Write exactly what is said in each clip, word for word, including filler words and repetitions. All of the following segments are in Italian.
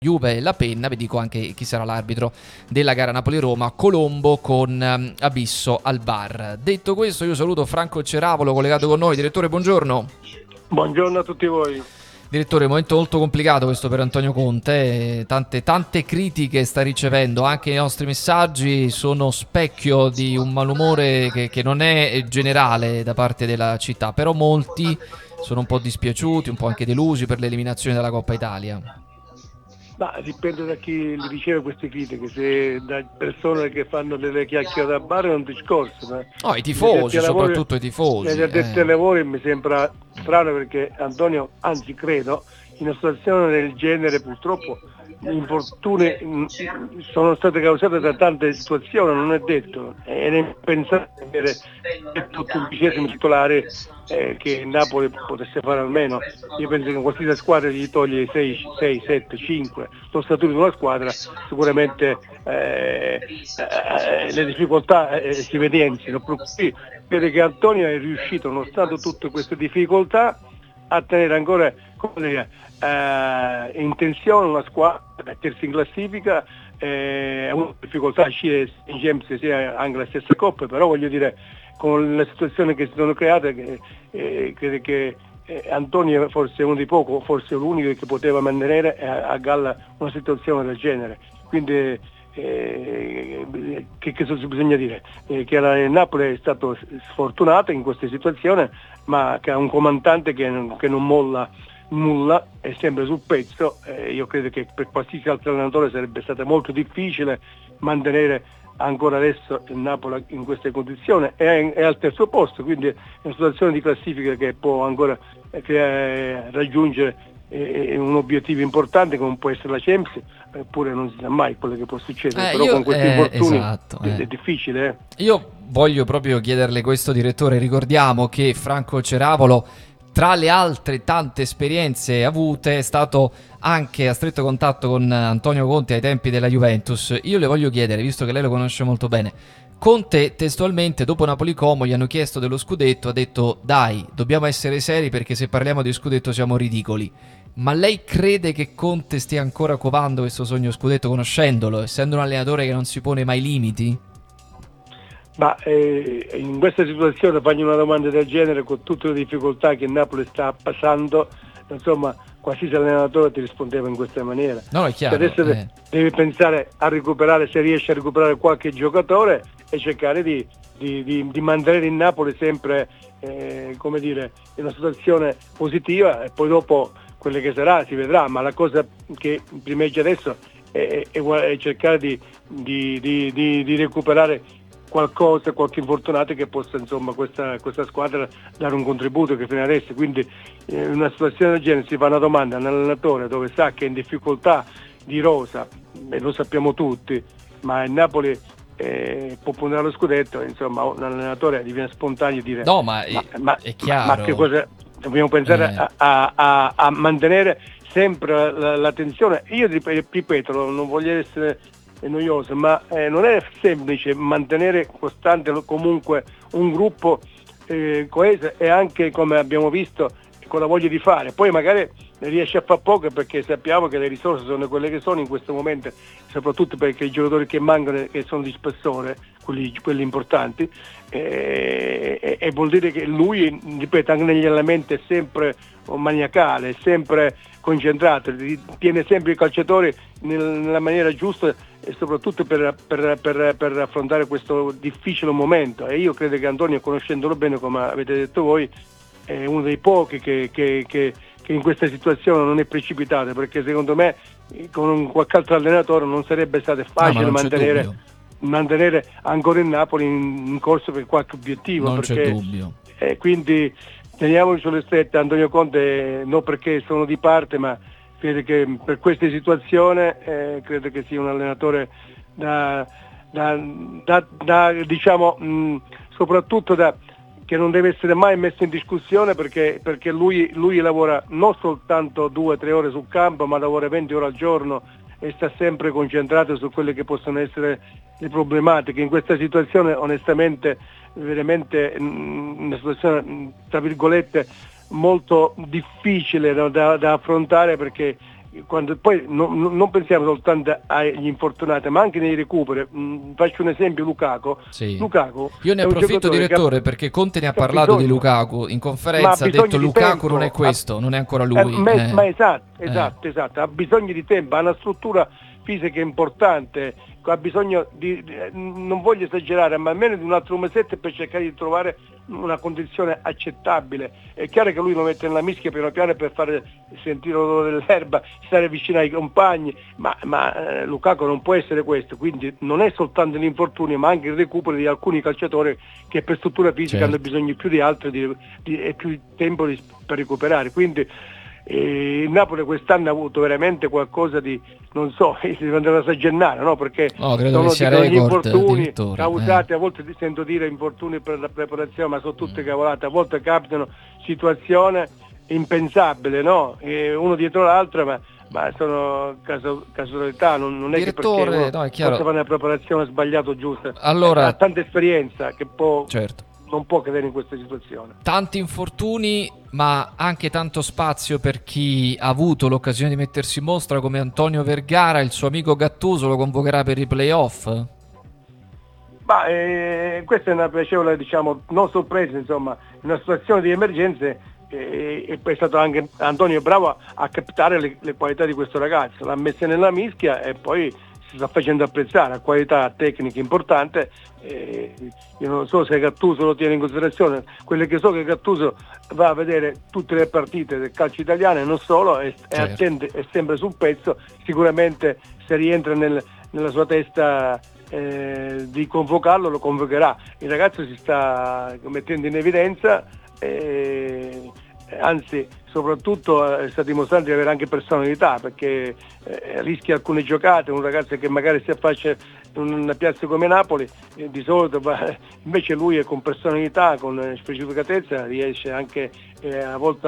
Juve e la penna. Vi dico anche chi sarà l'arbitro della gara Napoli-Roma: Colombo con um, Abisso al V A R. Detto questo, io saluto Franco Ceravolo, collegato con noi. Direttore, buongiorno. Buongiorno a tutti voi. Direttore, momento molto complicato questo per Antonio Conte, tante, tante critiche sta ricevendo, anche i nostri messaggi sono specchio di un malumore che, che non è generale da parte della città, però molti sono un po' dispiaciuti, un po' anche delusi per l'eliminazione dalla Coppa Italia. Ma dipende da chi li riceve queste critiche, se da persone che fanno delle chiacchiere da bar è un discorso. Ma no, i tifosi, soprattutto i tifosi. Negli addetti ai lavori mi sembra strano, perché Antonio, anzi credo, in una situazione del genere purtroppo gli infortuni sono state causate da tante situazioni, non è detto, ed è pensabile avere tutto un undicesimo titolare eh, che Napoli potesse fare almeno. Io penso che qualsiasi squadra gli toglie sei, sette, cinque lo statuto di una squadra, sicuramente eh, eh, le difficoltà eh, si evidenziano. Qui vedo che Antonio è riuscito, nonostante tutte queste difficoltà, a tenere ancora, come dire, eh, in tensione una squadra, mettersi in classifica, eh, è una difficoltà uscire in Champions, sia anche la stessa Coppa, però voglio dire, con le situazioni che si sono create, che, eh, credo che eh, Antonio forse è uno di poco, forse l'unico che poteva mantenere a, a galla una situazione del genere. Quindi eh, che, che bisogna dire? Eh, che la, il Napoli è stato sfortunato in questa situazione, ma che ha un comandante che non, che non molla nulla, è sempre sul pezzo. Eh, io credo che per qualsiasi altro allenatore sarebbe stato molto difficile mantenere ancora adesso il Napoli in queste condizioni, è, è al terzo posto, quindi è una situazione di classifica che può ancora eh, che, raggiungere eh, un obiettivo importante come può essere la Champions, eppure non si sa mai quello che può succedere. Eh, però io, con questi eh, infortuni esatto, è, eh. è difficile. Eh. Io voglio proprio chiederle questo, direttore. Ricordiamo che Franco Ceravolo, tra le altre tante esperienze avute, è stato anche a stretto contatto con Antonio Conte ai tempi della Juventus. Io le voglio chiedere, visto che lei lo conosce molto bene, Conte testualmente dopo Napoli-Como gli hanno chiesto dello scudetto, ha detto: dai, dobbiamo essere seri perché se parliamo di scudetto siamo ridicoli. Ma lei crede che Conte stia ancora covando questo sogno scudetto, conoscendolo, essendo un allenatore che non si pone mai limiti? Ma eh, in questa situazione fagli una domanda del genere, con tutte le difficoltà che Napoli sta passando, insomma qualsiasi allenatore ti rispondeva in questa maniera. No, è chiaro, adesso eh. devi pensare a recuperare, se riesci a recuperare qualche giocatore, e cercare di, di, di, di mantenere il Napoli sempre eh, come dire, in una situazione positiva, e poi dopo quelle che sarà si vedrà, ma la cosa che primeggia adesso è, è, è cercare di, di, di, di, di recuperare qualcosa, qualche infortunato che possa, insomma, questa, questa squadra dare un contributo che fino adesso. Quindi eh, in una situazione del genere si fa una domanda a un allenatore dove sa che è in difficoltà di rosa, e lo sappiamo tutti, ma il Napoli eh, può puntare allo scudetto, insomma un allenatore diviene spontaneo e dire no, ma, ma, è, ma, è chiaro. ma che cosa dobbiamo pensare eh. a, a, a, a mantenere sempre la, la tensione. Io ripeto, non voglio essere noioso, ma eh, non è semplice mantenere costante comunque un gruppo eh, coeso, e anche, come abbiamo visto, con la voglia di fare. Poi magari riesce a far poco, perché sappiamo che le risorse sono quelle che sono in questo momento, soprattutto perché i giocatori che mancano, che sono di spessore, quelli, quelli importanti, eh, e, e vuol dire che lui, ripeto, anche negli allenamenti è sempre maniacale, è sempre concentrato, tiene sempre i calciatori nella maniera giusta, e soprattutto per, per, per, per affrontare questo difficile momento. E io credo che Antonio, conoscendolo bene come avete detto voi, è uno dei pochi che, che, che, che in questa situazione non è precipitato, perché secondo me con un, qualche altro allenatore non sarebbe stato facile no, mantenere, mantenere ancora il Napoli in, in corso per qualche obiettivo. Non perché, c'è dubbio. Eh, quindi teniamoli sulle strette. Antonio Conte, non perché sono di parte, ma credo che per questa situazione eh, credo che sia un allenatore da, da, da, da diciamo mh, soprattutto da, che non deve essere mai messo in discussione, perché, perché lui, lui lavora non soltanto due o tre ore sul campo, ma lavora venti ore al giorno e sta sempre concentrato su quelle che possono essere le problematiche. In questa situazione onestamente veramente mh, una situazione tra virgolette molto difficile da, da, da affrontare, perché quando poi non, non pensiamo soltanto agli infortunati, ma anche nei recuperi. Mm, faccio un esempio: Lukaku. Sì. Lukaku Io ne approfitto, direttore, ha, perché Conte ne ha parlato bisogno, di Lukaku in conferenza, ha detto Lukaku tempo, non è questo, ha, non è ancora lui. Eh, ma, eh. ma esatto, esatto, eh. esatto, ha bisogno di tempo, ha una struttura fisica importante, ha bisogno di, di, non voglio esagerare, ma almeno di un altro mesetto per cercare di trovare una condizione accettabile. È chiaro che lui lo mette nella mischia piano piano per fare sentire l'odore dell'erba, stare vicino ai compagni, ma, ma eh, Lukaku non può essere questo, quindi non è soltanto l'infortunio ma anche il recupero di alcuni calciatori che per struttura fisica certo. hanno bisogno più di altri di, di, e più tempo di, per recuperare, quindi il Napoli quest'anno ha avuto veramente qualcosa di, non so, si deve andare a Sagennare, no? Perché oh, credo sono che sia gli infortuni causati, eh. a volte sento dire infortuni per la preparazione, ma sono tutte mm. cavolate, a volte capitano situazioni impensabili, no? E uno dietro l'altro, ma, ma sono caso, casualità, non, non è Direttore, che perché no, è chiaro. fare una preparazione sbagliata o giusta, allora, ha tanta esperienza che può... certo. non può cadere in questa situazione. Tanti infortuni, ma anche tanto spazio per chi ha avuto l'occasione di mettersi in mostra come Antonio Vergara. Il suo amico Gattuso lo convocherà per i playoff? Ma eh, questa è una piacevole, diciamo, non sorpresa, insomma, in una situazione di emergenze eh, e poi è stato anche Antonio bravo a captare le, le qualità di questo ragazzo, l'ha messa nella mischia e poi si sta facendo apprezzare, ha qualità tecnica importante. Eh, io non so se Gattuso lo tiene in considerazione, quelle che so che Gattuso va a vedere tutte le partite del calcio italiano e non solo, e, certo. e attende, è sempre sul pezzo. Sicuramente se rientra nel, nella sua testa eh, di convocarlo, lo convocherà. Il ragazzo si sta mettendo in evidenza, eh, anzi soprattutto eh, sta dimostrando di avere anche personalità, perché eh, rischia alcune giocate. Un ragazzo che magari si affaccia in una piazza come Napoli eh, di solito va, invece lui è con personalità, con specificatezza, riesce anche eh, a volte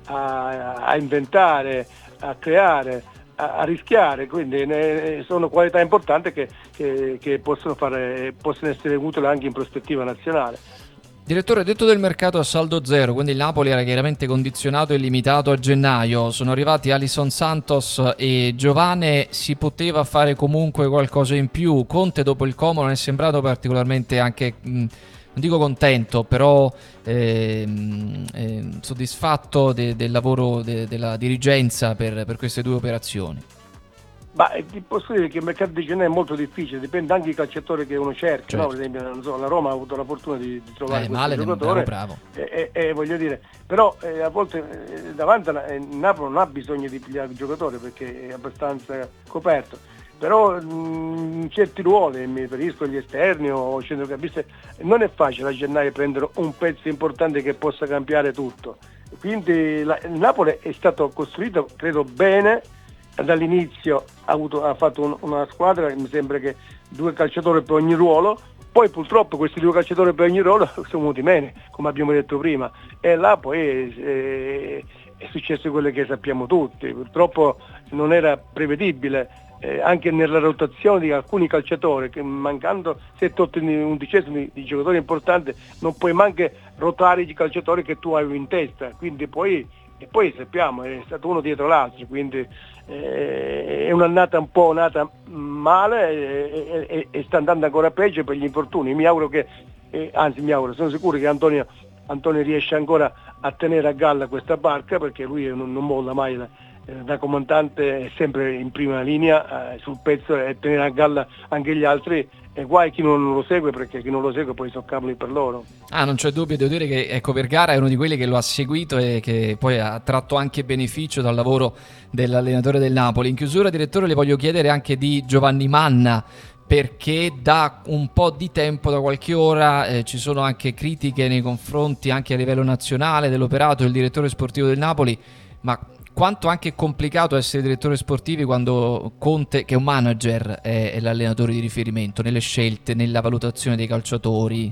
a, a inventare, a creare, a, a rischiare, quindi ne, sono qualità importanti che, che, che possono, fare, possono essere utili anche in prospettiva nazionale. Direttore, detto del mercato a saldo zero, quindi il Napoli era chiaramente condizionato e limitato a gennaio, sono arrivati Alisson Santos e Giovane, si poteva fare comunque qualcosa in più? Conte dopo il Como non è sembrato particolarmente anche, mh, non dico contento, però eh, eh, soddisfatto de, del lavoro de, della dirigenza per, per queste due operazioni. Ma ti posso dire che il mercato di gennaio è molto difficile, dipende anche dal calciatore che uno cerca, certo. no? Per esempio, non so, la Roma ha avuto la fortuna di, di trovare eh, questo male, giocatore, bravo, bravo. E, e, e voglio dire, però eh, a volte eh, davanti a eh, Napoli non ha bisogno di pigliare il giocatore perché è abbastanza coperto, però mh, in certi ruoli, mi riferisco agli esterni o centrocampisti, non è facile a gennaio prendere un pezzo importante che possa cambiare tutto, quindi la, il Napoli è stato costruito, credo, bene. Dall'inizio ha, avuto, ha fatto un, una squadra, mi sembra che due calciatori per ogni ruolo, poi purtroppo questi due calciatori per ogni ruolo sono venuti meno, come abbiamo detto prima, e là poi è, è, è successo quello che sappiamo tutti, purtroppo non era prevedibile, eh, anche nella rotazione di alcuni calciatori, che mancando sette otto undicesimi di giocatori importanti non puoi neanche rotare i calciatori che tu hai in testa, quindi poi, e poi sappiamo è stato uno dietro l'altro, quindi eh, è un'annata un po' nata male e, e, e sta andando ancora peggio per gli infortuni. Mi auguro che, eh, anzi mi auguro, sono sicuro che Antonio, Antonio riesce ancora a tenere a galla questa barca, perché lui non, non molla mai da, da comandante, è sempre in prima linea eh, sul pezzo, e tenere a galla anche gli altri. E guai chi non lo segue, perché chi non lo segue poi sono cavoli per loro. Ah, non c'è dubbio, devo dire che ecco, Vergara è uno di quelli che lo ha seguito e che poi ha tratto anche beneficio dal lavoro dell'allenatore del Napoli. In chiusura, direttore, le voglio chiedere anche di Giovanni Manna, perché da un po' di tempo, da qualche ora, eh, ci sono anche critiche nei confronti anche a livello nazionale dell'operato del direttore sportivo del Napoli, ma quanto anche è complicato essere direttore sportivi quando Conte, che è un manager, è, è l'allenatore di riferimento nelle scelte, nella valutazione dei calciatori.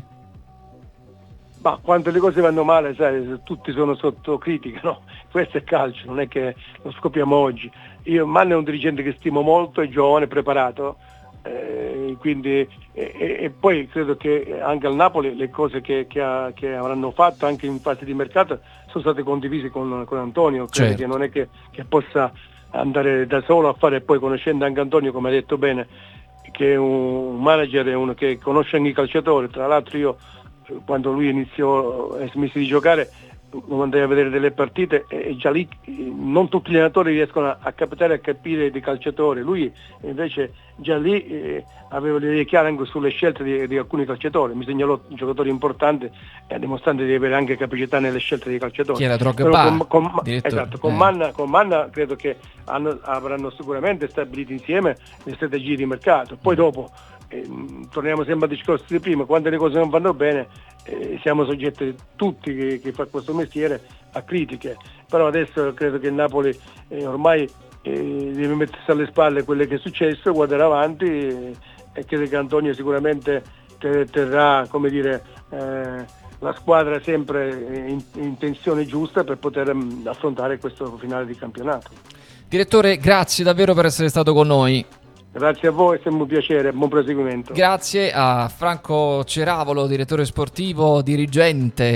Ma quando le cose vanno male, sai, tutti sono sotto critica, no? Questo è calcio, non è che lo scopriamo oggi. Io, Mann è un dirigente che stimo molto, è giovane, preparato, eh, quindi e, e poi credo che anche al Napoli le cose che, che, ha, che avranno fatto anche in fase di mercato sono state condivise con, con Antonio, credo, certo. Che non è che, che possa andare da solo a fare, poi conoscendo anche Antonio, come ha detto bene, che è un manager, è uno che conosce anche i calciatori. Tra l'altro io quando lui iniziò e smisi di giocare lo andai a vedere delle partite e già lì non tutti gli allenatori riescono a, a capitare a capire dei calciatori. Lui invece già lì eh, aveva le idee chiare anche sulle scelte di, di alcuni calciatori, mi segnalò giocatori importanti e dimostrando di avere anche capacità nelle scelte dei calciatori. Chi era Drogba? Con, con, esatto, con, eh. Manna, con Manna credo che hanno, avranno sicuramente stabilito insieme le strategie di mercato. Poi dopo Eh, torniamo sempre al discorso di prima, quando le cose non vanno bene eh, siamo soggetti tutti che, che fa questo mestiere a critiche, però adesso credo che il Napoli eh, ormai eh, deve mettersi alle spalle quello che è successo, guardare avanti eh, e credo che Antonio sicuramente terrà, come dire, eh, la squadra sempre in, in tensione giusta per poter um, affrontare questo finale di campionato. Direttore, grazie davvero per essere stato con noi. Grazie a voi, è sempre un piacere, buon proseguimento. Grazie a Franco Ceravolo, direttore sportivo, dirigente